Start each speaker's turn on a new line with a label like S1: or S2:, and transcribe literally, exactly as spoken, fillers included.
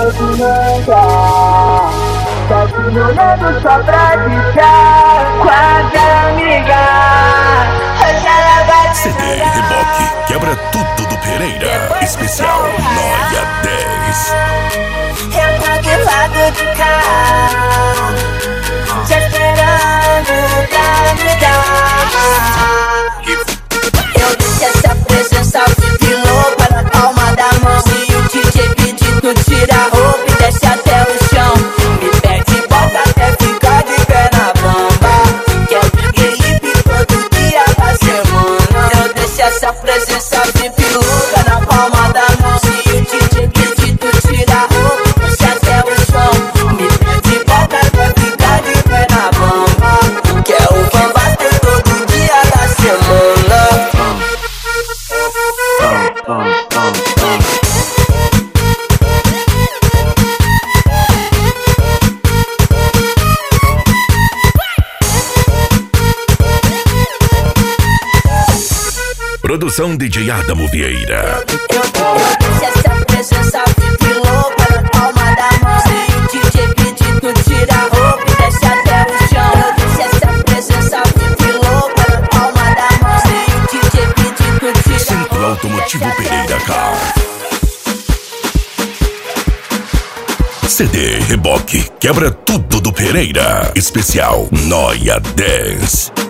S1: movimenta, tá te olhando só pra ficar com as amigas. Hoje ela vai
S2: C D Reboque quebra tudo do Pereira. Especial Noia dez.
S1: Eu tô de lado de cá, te esperando pra me dar. Eu disse essa presença de louca na palma da mão. Se o D J pedir, tu tira a roupa e desce até o chão. Me pede volta até ficar de pé na bamba. Que eu peguei hip todo dia da semana. Eu deixo essa presença de louca na palma da mão. Se o D J pedir, tu tira a roupa e desce até o chão. Me pede volta até ficar de pé na bamba. Que é o bambaste todo dia da semana.
S2: Produção D J Adamo Vieira.
S1: Eu disse essa presença de louca na palma da mão. Se o D J pedir, tu tira a roupa e desce até o chão. Eu disse essa presença de louca na palma da mão. Se o D J pedir, tu tira a
S2: Centro
S1: roupa
S2: Automotivo Pereira Car. C D Reboque quebra tudo do Pereira. Especial Noia dez.